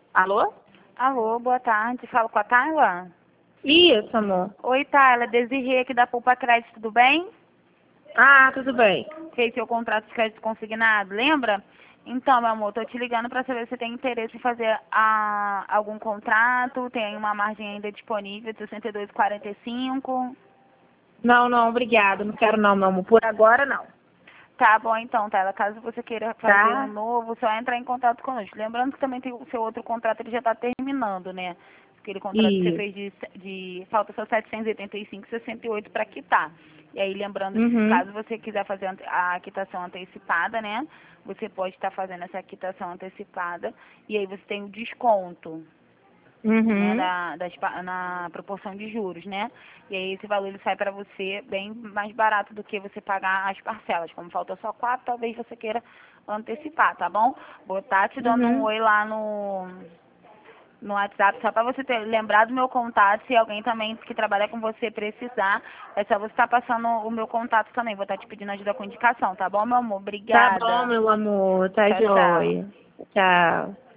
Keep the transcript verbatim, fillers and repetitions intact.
Alô? Alô, boa tarde. Falo com a Tayla? Isso, amor. Oi, Tayla. Desirê aqui da Poupa Crédito, tudo bem? Ah, tudo bem. Fez seu contrato de crédito consignado, lembra? Então, meu amor, tô te ligando para saber se você tem interesse em fazer ah, algum contrato. Tem uma margem ainda disponível de sessenta e dois e quarenta e cinco. Não, não, obrigada. Não quero não, meu amor. Por agora, não. Tá bom, então, Tayla. Caso você queira fazer um Tá? novo, só entrar em contato conosco. Lembrando que também tem o seu outro contrato, ele já está terminando, né? Aquele contrato que você Isso. fez de, de falta só setecentos e oitenta e cinco e sessenta e oito para quitar. E aí, lembrando que Uhum. caso você quiser fazer ante- a quitação antecipada, né? Você pode estar fazendo essa quitação antecipada e aí você tem o desconto, né, Uhum. da, das pa- na proporção de juros, né? E aí esse valor ele sai para você bem mais barato do que você pagar as parcelas. Como falta só quatro, talvez você queira antecipar, tá bom? Vou estar te dando um Uhum. oi lá no, no WhatsApp, só para você ter lembrado do meu contato. Se alguém também que trabalha com você precisar, é só você estar passando o meu contato também. Vou estar te pedindo ajuda com indicação, tá bom, meu amor? Tá bom, Obrigada. meu amor. Tá Tchau, tchau. joia. Tchau.